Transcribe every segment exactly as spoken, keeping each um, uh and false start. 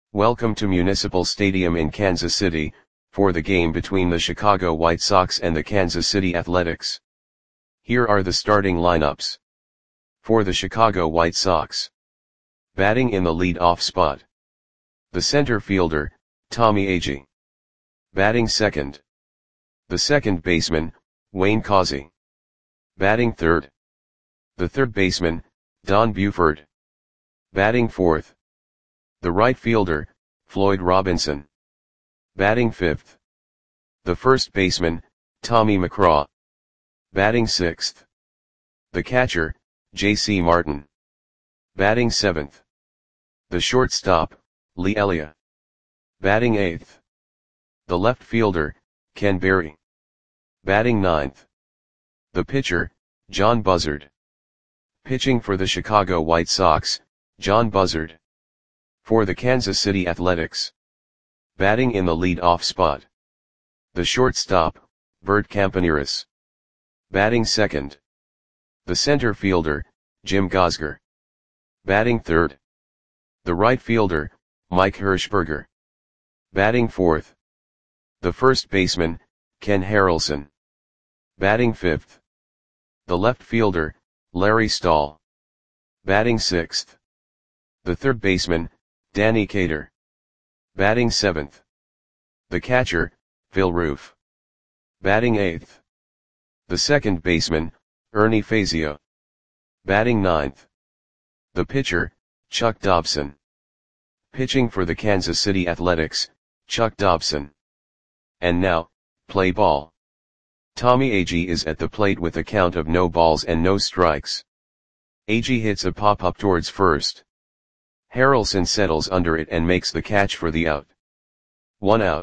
Welcome to Municipal Stadium in Kansas City, for the game between the Chicago White Sox and the Kansas City Athletics. Here are the starting lineups. For the Chicago White Sox. Batting in the lead-off spot. The center fielder, Tommy Agee. Batting second. The second baseman, Wayne Causey. Batting third. The third baseman, Don Buford. Batting fourth. The right fielder, Floyd Robinson. Batting fifth. The first baseman, Tommy McCraw. Batting sixth. The catcher, J C Martin. Batting seventh. The shortstop, Lee Elia. Batting eighth. The left fielder, Ken Berry. Batting ninth. The pitcher, John Buzzard. Pitching for the Chicago White Sox, John Buzzard. For the Kansas City Athletics. Batting in the lead-off spot. The shortstop, Bert Campaneris. Batting second. The center fielder, Jim Gosger. Batting third. The right fielder, Mike Hirschberger. Batting fourth. The first baseman, Ken Harrelson. Batting fifth. The left fielder, Larry Stahl. Batting sixth. The third baseman, Danny Cater. Batting seventh. The catcher, Phil Roof. Batting eighth. The second baseman, Ernie Fazio. Batting ninth. The pitcher, Chuck Dobson. Pitching for the Kansas City Athletics, Chuck Dobson. And now, play ball. Tommy Agee is at the plate with a count of no balls and no strikes. Agee hits a pop-up towards first. Harrelson settles under it and makes the catch for the out. One out.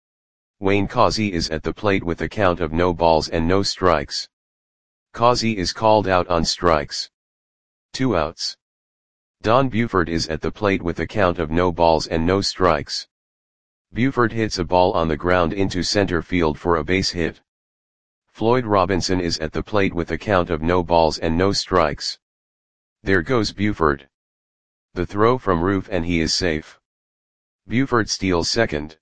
Wayne Causey is at the plate with a count of no balls and no strikes. Causey is called out on strikes. Two outs. Don Buford is at the plate with a count of no balls and no strikes. Buford hits a ball on the ground into center field for a base hit. Floyd Robinson is at the plate with a count of no balls and no strikes. There goes Buford. The throw from Roof and he is safe. Buford steals second.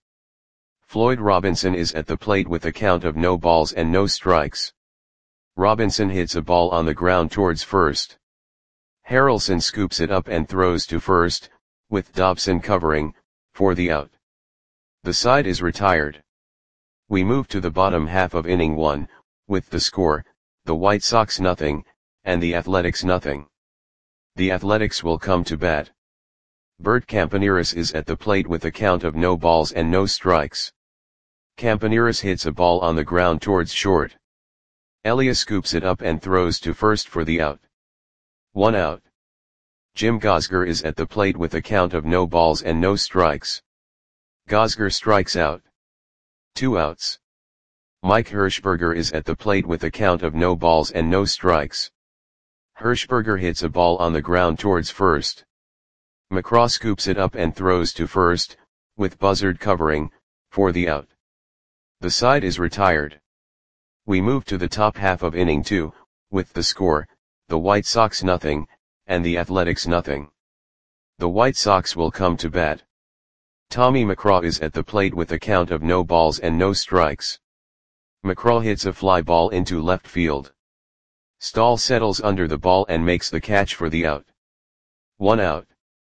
Floyd Robinson is at the plate with a count of no balls and no strikes. Robinson hits a ball on the ground towards first. Harrelson scoops it up and throws to first, with Dobson covering, for the out. The side is retired. We move to the bottom half of inning one, with the score, the White Sox nothing, and the Athletics nothing. The Athletics will come to bat. Bert Campaneris is at the plate with a count of no balls and no strikes. Campaneris hits a ball on the ground towards short. Elia scoops it up and throws to first for the out. One out. Jim Gosger is at the plate with a count of no balls and no strikes. Gosger strikes out. Two outs. Mike Hirschberger is at the plate with a count of no balls and no strikes. Hirschberger hits a ball on the ground towards first. McCraw scoops it up and throws to first, with Buzzard covering, for the out. The side is retired. We move to the top half of inning two, with the score, the White Sox nothing, and the Athletics nothing. The White Sox will come to bat. Tommy McCraw is at the plate with a count of no balls and no strikes. McCraw hits a fly ball into left field. Stahl settles under the ball and makes the catch for the out. One out.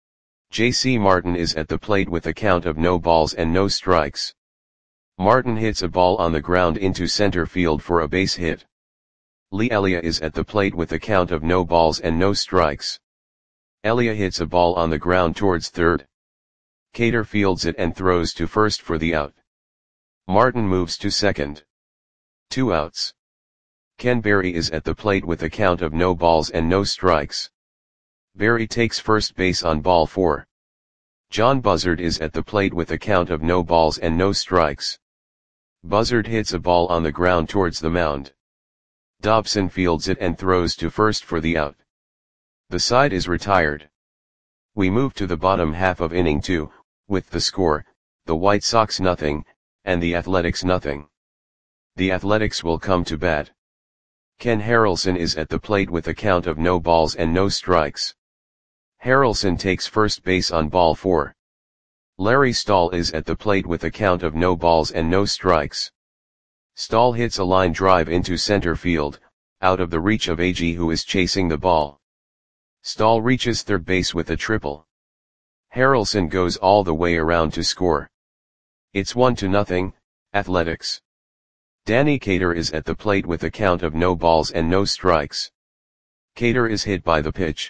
J C Martin is at the plate with a count of no balls and no strikes. Martin hits a ball on the ground into center field for a base hit. Lee Elia is at the plate with a count of no balls and no strikes. Elia hits a ball on the ground towards third. Cater fields it and throws to first for the out. Martin moves to second. Two outs. Ken Berry is at the plate with a count of no balls and no strikes. Berry takes first base on ball four. John Buzzard is at the plate with a count of no balls and no strikes. Buzzard hits a ball on the ground towards the mound. Dobson fields it and throws to first for the out. The side is retired. We move to the bottom half of inning two, with the score, the White Sox nothing, and the Athletics nothing. The Athletics will come to bat. Ken Harrelson is at the plate with a count of no balls and no strikes. Harrelson takes first base on ball four. Larry Stahl is at the plate with a count of no balls and no strikes. Stahl hits a line drive into center field, out of the reach of Agee, who is chasing the ball. Stahl reaches third base with a triple. Harrelson goes all the way around to score. It's one to nothing, Athletics. Danny Cater is at the plate with a count of no balls and no strikes. Cater is hit by the pitch.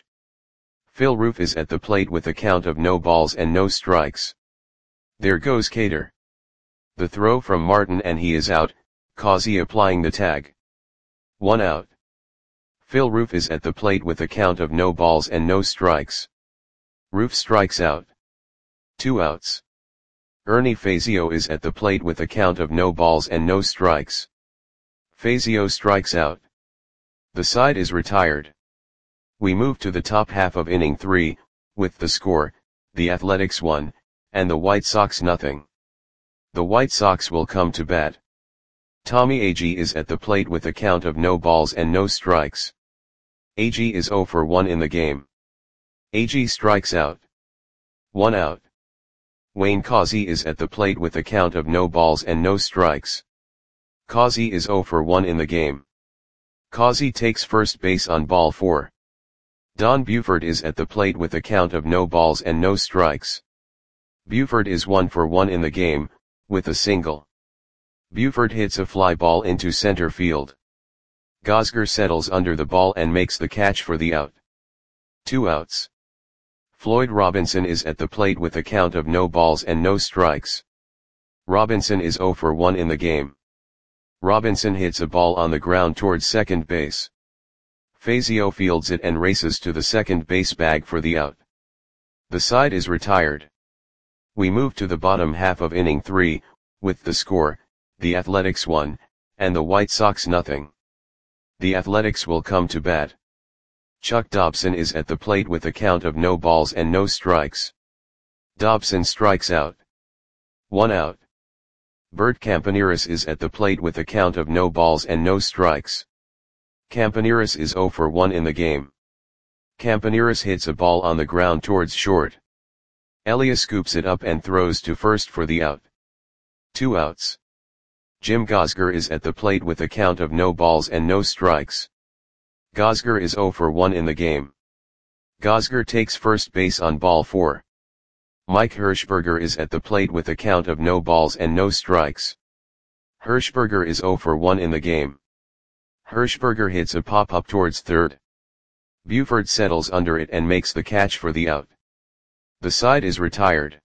Phil Roof is at the plate with a count of no balls and no strikes. There goes Cater. The throw from Martin and he is out, Causey applying the tag. One out. Phil Roof is at the plate with a count of no balls and no strikes. Roof strikes out. Two outs. Ernie Fazio is at the plate with a count of no balls and no strikes. Fazio strikes out. The side is retired. We move to the top half of inning three, with the score, the Athletics one, and the White Sox nothing. The White Sox will come to bat. Tommy Agee is at the plate with a count of no balls and no strikes. Agee is oh for one in the game. Agee strikes out. One out. Wayne Causey is at the plate with a count of no balls and no strikes. Causey is oh for one in the game. Causey takes first base on ball four. Don Buford is at the plate with a count of no balls and no strikes. Buford is one for one in the game, with a single. Buford hits a fly ball into center field. Gosger settles under the ball and makes the catch for the out. Two outs. Floyd Robinson is at the plate with a count of no balls and no strikes. Robinson is oh for one in the game. Robinson hits a ball on the ground towards second base. Fazio fields it and races to the second base bag for the out. The side is retired. We move to the bottom half of inning three, with the score, the Athletics one, and the White Sox nothing. The Athletics will come to bat. Chuck Dobson is at the plate with a count of no balls and no strikes. Dobson strikes out. One out. Bert Campaneris is at the plate with a count of no balls and no strikes. Campaneris is oh for one in the game. Campaneris hits a ball on the ground towards short. Elia scoops it up and throws to first for the out. Two outs. Jim Gosger is at the plate with a count of no balls and no strikes. Gosger is oh for one in the game. Gosger takes first base on ball four. Mike Hirschberger is at the plate with a count of no balls and no strikes. Hirschberger is oh for one in the game. Hirschberger hits a pop-up towards third. Buford settles under it and makes the catch for the out. The side is retired.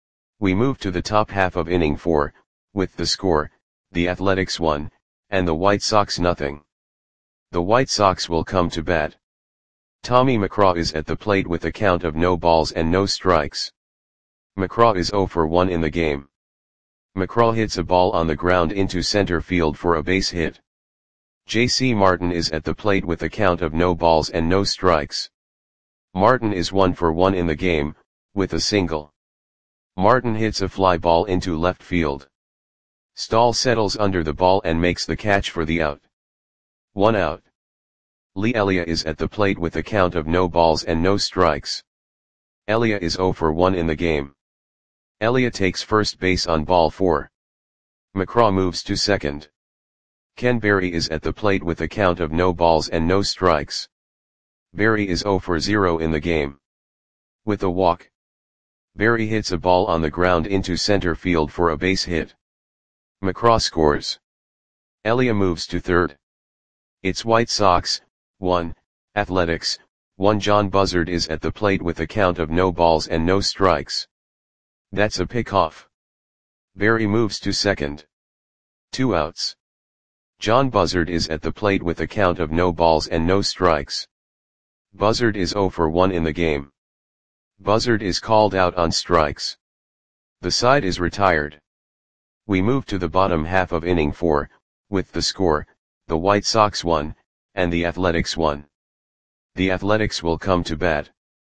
We move to the top half of inning four, with the score, the Athletics one, and the White Sox nothing. The White Sox will come to bat. Tommy McCraw is at the plate with a count of no balls and no strikes. McCraw is oh for one in the game. McCraw hits a ball on the ground into center field for a base hit. J C Martin is at the plate with a count of no balls and no strikes. Martin is one for one in the game, with a single. Martin hits a fly ball into left field. Stahl settles under the ball and makes the catch for the out. One out. Lee Elia is at the plate with a count of no balls and no strikes. Elia is oh for one in the game. Elia takes first base on ball four. McCraw moves to second. Ken Berry is at the plate with a count of no balls and no strikes. Berry is oh for zero in the game. With a walk. Berry hits a ball on the ground into center field for a base hit. McCraw scores. Elia moves to third. It's White Sox, one, Athletics, one. John Buzzard is at the plate with a count of no balls and no strikes. That's a pickoff. Berry moves to second. Two outs. John Buzzard is at the plate with a count of no balls and no strikes. Buzzard is oh for one in the game. Buzzard is called out on strikes. The side is retired. We move to the bottom half of inning four, with the score, the White Sox one, and the Athletics one. The Athletics will come to bat.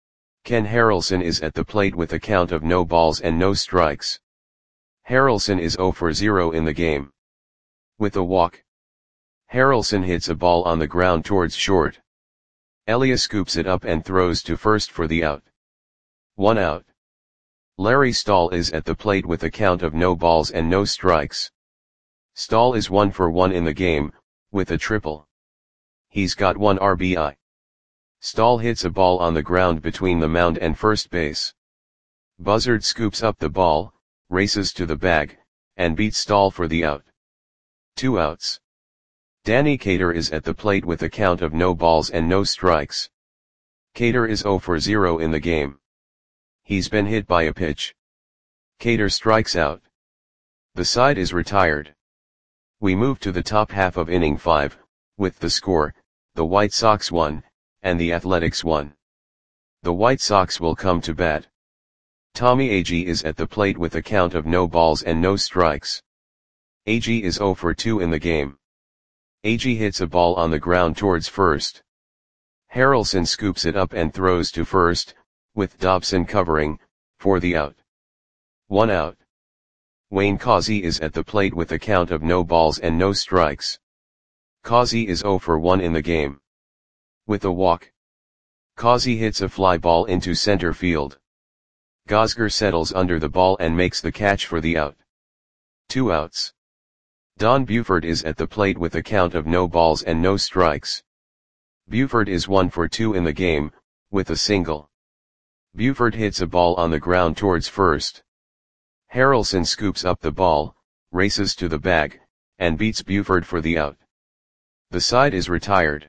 Ken Harrelson is at the plate with a count of no balls and no strikes. Harrelson is oh for zero in the game. With a walk. Harrelson hits a ball on the ground towards short. Elia scoops it up and throws to first for the out. One out. Larry Stahl is at the plate with a count of no balls and no strikes. Stahl is one for one in the game, with a triple. He's got one R B I. Stahl hits a ball on the ground between the mound and first base. Buzzard scoops up the ball, races to the bag, and beats Stahl for the out. Two outs. Danny Cater is at the plate with a count of no balls and no strikes. Cater is zero for zero in the game. He's been hit by a pitch. Cater strikes out. The side is retired. We move to the top half of inning five, with the score, the White Sox one, and the Athletics one. The White Sox will come to bat. Tommy Agee is at the plate with a count of no balls and no strikes. Agee is zero for two in the game. Agee hits a ball on the ground towards first. Harrelson scoops it up and throws to first, with Dobson covering, for the out. One out. Wayne Causey is at the plate with a count of no balls and no strikes. Causey is zero for one in the game. With a walk. Causey hits a fly ball into center field. Gosger settles under the ball and makes the catch for the out. Two outs. Don Buford is at the plate with a count of no balls and no strikes. Buford is one for two in the game, with a single. Buford hits a ball on the ground towards first. Harrelson scoops up the ball, races to the bag, and beats Buford for the out. The side is retired.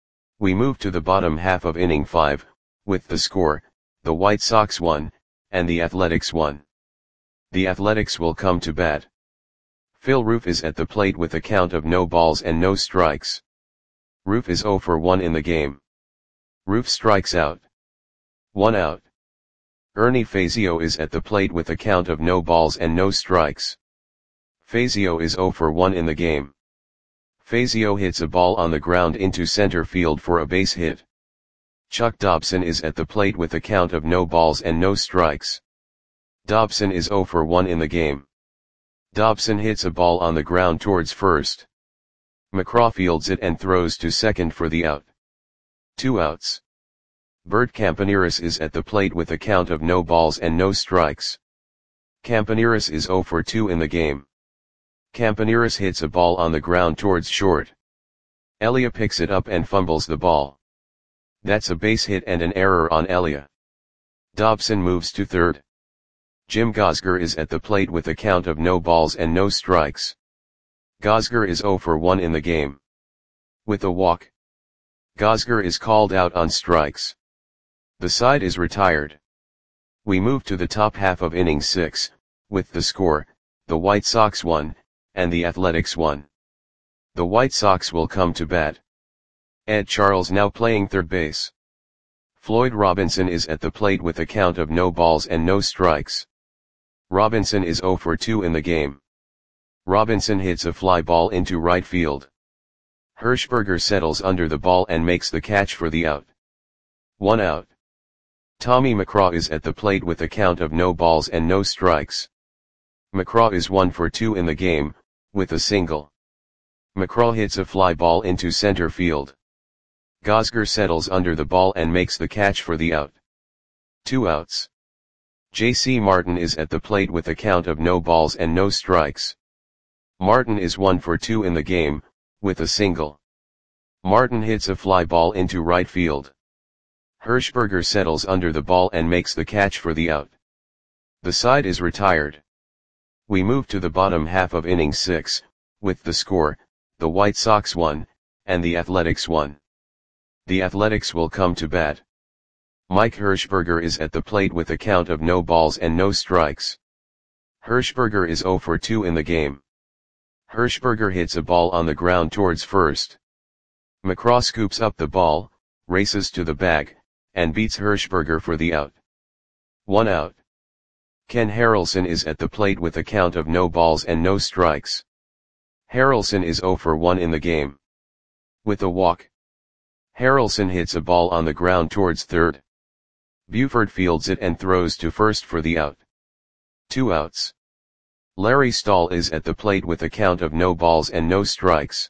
We move to the bottom half of inning five, with the score, the White Sox one, and the Athletics one. The Athletics will come to bat. Phil Roof is at the plate with a count of no balls and no strikes. Roof is zero for one in the game. Roof strikes out. One out. Ernie Fazio is at the plate with a count of no balls and no strikes. Fazio is zero for one in the game. Fazio hits a ball on the ground into center field for a base hit. Chuck Dobson is at the plate with a count of no balls and no strikes. Dobson is zero for one in the game. Dobson hits a ball on the ground towards first. McCraw fields it and throws to second for the out. Two outs. Bert Campaneris is at the plate with a count of no balls and no strikes. Campaneris is zero for two in the game. Campaneris hits a ball on the ground towards short. Elia picks it up and fumbles the ball. That's a base hit and an error on Elia. Dobson moves to third. Jim Gosger is at the plate with a count of no balls and no strikes. Gosger is zero for one in the game. With a walk. Gosger is called out on strikes. The side is retired. We move to the top half of inning six, with the score, the White Sox one, and the Athletics one. The White Sox will come to bat. Ed Charles now playing third base. Floyd Robinson is at the plate with a count of no balls and no strikes. Robinson is zero for two in the game. Robinson hits a fly ball into right field. Hirschberger settles under the ball and makes the catch for the out. One out. Tommy McCraw is at the plate with a count of no balls and no strikes. McCraw is one for two in the game, with a single. McCraw hits a fly ball into center field. Gosger settles under the ball and makes the catch for the out. Two outs. J C Martin is at the plate with a count of no balls and no strikes. Martin is one for two in the game, with a single. Martin hits a fly ball into right field. Hirschberger settles under the ball and makes the catch for the out. The side is retired. We move to the bottom half of inning six, with the score, the White Sox one, and the Athletics one. The Athletics will come to bat. Mike Hirschberger is at the plate with a count of no balls and no strikes. Hirschberger is zero for two in the game. Hirschberger hits a ball on the ground towards first. McCraw scoops up the ball, races to the bag, and beats Hirschberger for the out. One out. Ken Harrelson is at the plate with a count of no balls and no strikes. Harrelson is zero for one in the game. With a walk. Harrelson hits a ball on the ground towards third. Buford fields it and throws to first for the out. Two outs. Larry Stahl is at the plate with a count of no balls and no strikes.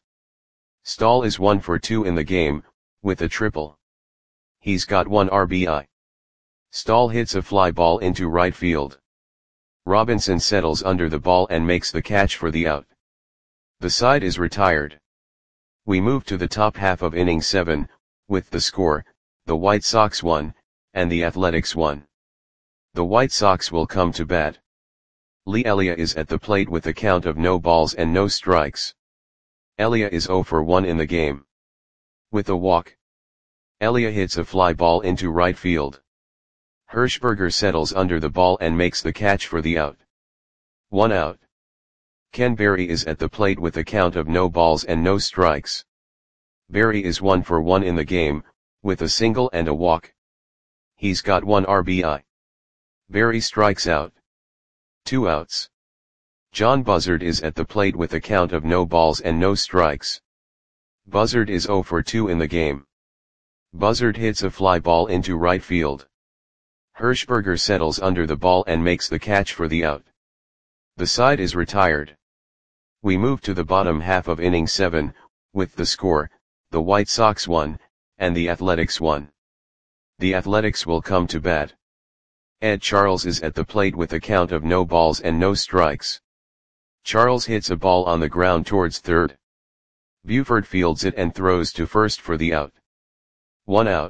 Stahl is one for two in the game, with a triple. He's got one R B I. Stahl hits a fly ball into right field. Robinson settles under the ball and makes the catch for the out. The side is retired. We move to the top half of inning seven, with the score, the White Sox one, and the Athletics one. The White Sox will come to bat. Lee Elia is at the plate with a count of no balls and no strikes. Elia is zero for one in the game. With a walk, Elia hits a fly ball into right field. Hirschberger settles under the ball and makes the catch for the out. One out. Ken Berry is at the plate with a count of no balls and no strikes. Berry is one for one in the game, with a single and a walk. He's got one R B I. Berry strikes out. Two outs. John Buzzard is at the plate with a count of no balls and no strikes. Buzzard is zero for two in the game. Buzzard hits a fly ball into right field. Hirschberger settles under the ball and makes the catch for the out. The side is retired. We move to the bottom half of inning seven, with the score, the White Sox one, and the Athletics one. The Athletics will come to bat. Ed Charles is at the plate with a count of no balls and no strikes. Charles hits a ball on the ground towards third. Buford fields it and throws to first for the out. One out.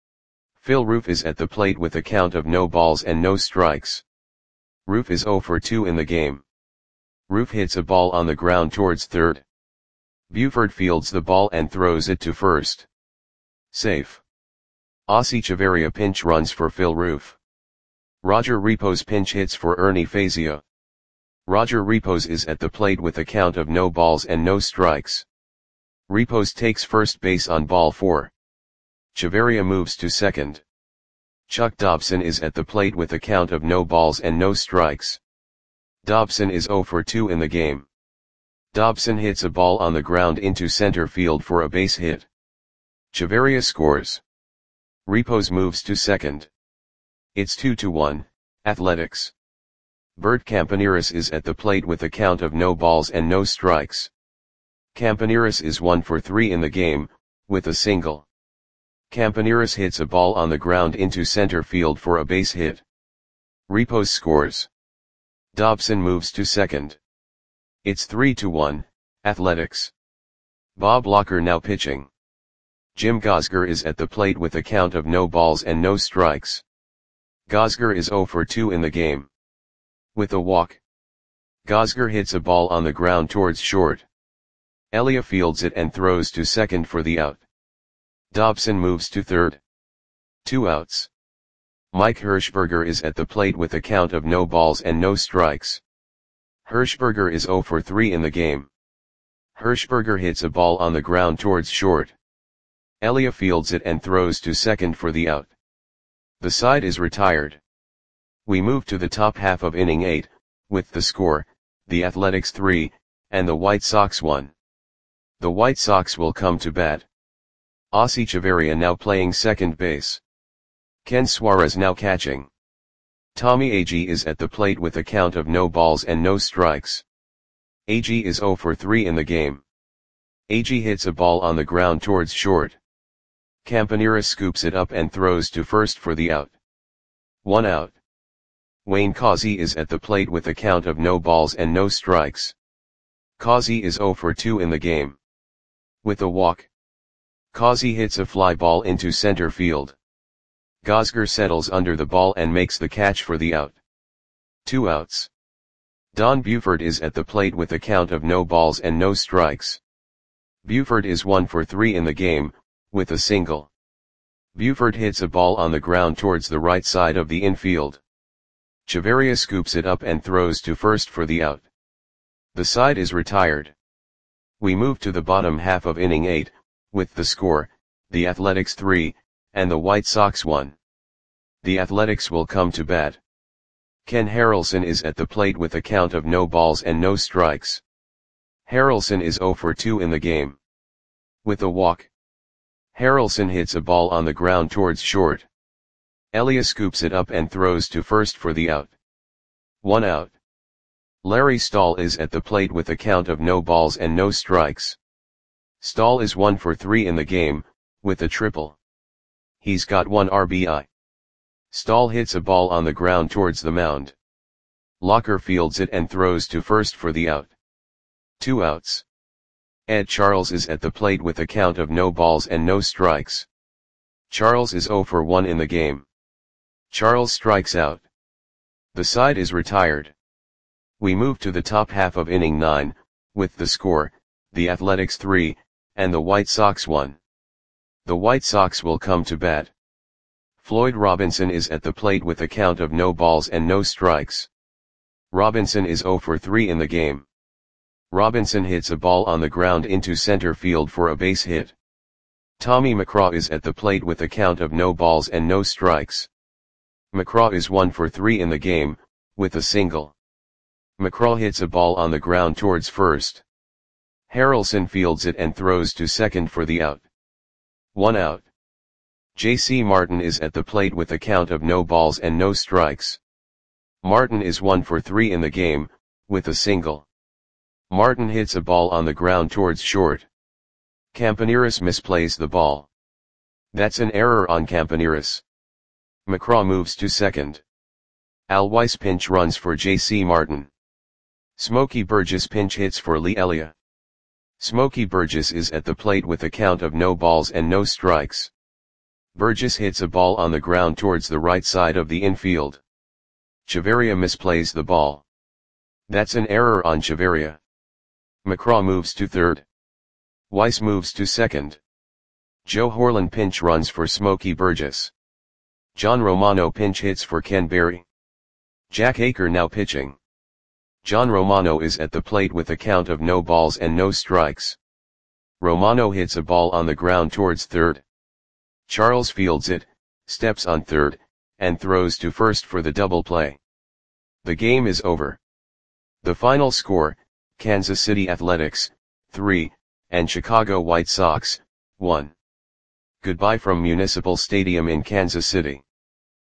Phil Roof is at the plate with a count of no balls and no strikes. Roof is zero for two in the game. Roof hits a ball on the ground towards third. Buford fields the ball and throws it to first. Safe. Ossie Chavarria pinch runs for Phil Roof. Roger Repos pinch hits for Ernie Fazio. Roger Repos is at the plate with a count of no balls and no strikes. Repos takes first base on ball four. Chavarria moves to second. Chuck Dobson is at the plate with a count of no balls and no strikes. Dobson is zero for two in the game. Dobson hits a ball on the ground into center field for a base hit. Chavarria scores. Repos moves to second. It's two to one, Athletics. Bert Campaneris is at the plate with a count of no balls and no strikes. Campaneris is one for three in the game, with a single. Campaneris hits a ball on the ground into center field for a base hit. Repos scores. Dobson moves to second. It's three to one, Athletics. Bob Locker now pitching. Jim Gosger is at the plate with a count of no balls and no strikes. Gosger is zero for two in the game. With a walk, Gosger hits a ball on the ground towards short. Elia fields it and throws to second for the out. Dobson moves to third. Two outs. Mike Hirschberger is at the plate with a count of no balls and no strikes. Hirschberger is zero for three in the game. Hirschberger hits a ball on the ground towards short. Elia fields it and throws to second for the out. The side is retired. We move to the top half of inning eight, with the score, the Athletics three, and the White Sox one. The White Sox will come to bat. Ossie Chavarria now playing second base. Ken Suarez now catching. Tommy Agee is at the plate with a count of no balls and no strikes. Agee is zero for three in the game. Agee hits a ball on the ground towards short. Campaneris scoops it up and throws to first for the out. One out. Wayne Causey is at the plate with a count of no balls and no strikes. Causey is zero for two in the game. With a walk, Causey hits a fly ball into center field. Gosger settles under the ball and makes the catch for the out. Two outs. Don Buford is at the plate with a count of no balls and no strikes. Buford is one for three in the game, with a single. Buford hits a ball on the ground towards the right side of the infield. Chavarria scoops it up and throws to first for the out. The side is retired. We move to the bottom half of inning eight, with the score, the Athletics three, and the White Sox one. The Athletics will come to bat. Ken Harrelson is at the plate with a count of no balls and no strikes. Harrelson is zero for two in the game. With a walk, Harrelson hits a ball on the ground towards short. Elia scoops it up and throws to first for the out. One out. Larry Stahl is at the plate with a count of no balls and no strikes. Stahl is one for three in the game, with a triple. He's got one R B I. Stahl hits a ball on the ground towards the mound. Locker fields it and throws to first for the out. Two outs. Ed Charles is at the plate with a count of no balls and no strikes. Charles is oh for one in the game. Charles strikes out. The side is retired. We move to the top half of inning nine, with the score, the Athletics three, and the White Sox one. The White Sox will come to bat. Floyd Robinson is at the plate with a count of no balls and no strikes. Robinson is oh for three in the game. Robinson hits a ball on the ground into center field for a base hit. Tommy McCraw is at the plate with a count of no balls and no strikes. McCraw is one for three in the game, with a single. McCraw hits a ball on the ground towards first. Harrelson fields it and throws to second for the out. One out. J C Martin is at the plate with a count of no balls and no strikes. Martin is one for three in the game, with a single. Martin hits a ball on the ground towards short. Campaneris misplays the ball. That's an error on Campaneris. McCraw moves to second. Al Weiss pinch runs for J C Martin. Smokey Burgess pinch hits for Lee Elia. Smokey Burgess is at the plate with a count of no balls and no strikes. Burgess hits a ball on the ground towards the right side of the infield. Chavarria misplays the ball. That's an error on Chavarria. McCraw moves to third. Weiss moves to second. Joe Horlan pinch runs for Smokey Burgess. John Romano pinch hits for Ken Berry. Jack Aker now pitching. John Romano is at the plate with a count of no balls and no strikes. Romano hits a ball on the ground towards third. Charles fields it, steps on third, and throws to first for the double play. The game is over. The final score, Kansas City Athletics, three, and Chicago White Sox, one. Goodbye from Municipal Stadium in Kansas City.